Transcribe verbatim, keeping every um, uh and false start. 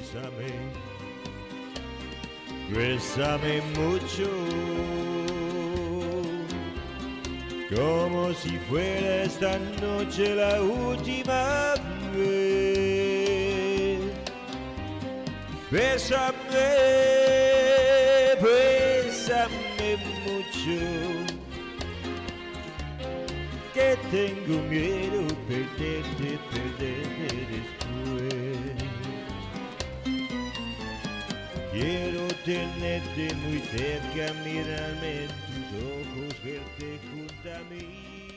bésame, bésame mucho, como si fuera esta noche la última vez. Bésame, bésame mucho, que tengo miedo perderte, perderte después. Quiero tenerte muy cerca, mirarme en tus ojos, verte junto a mí.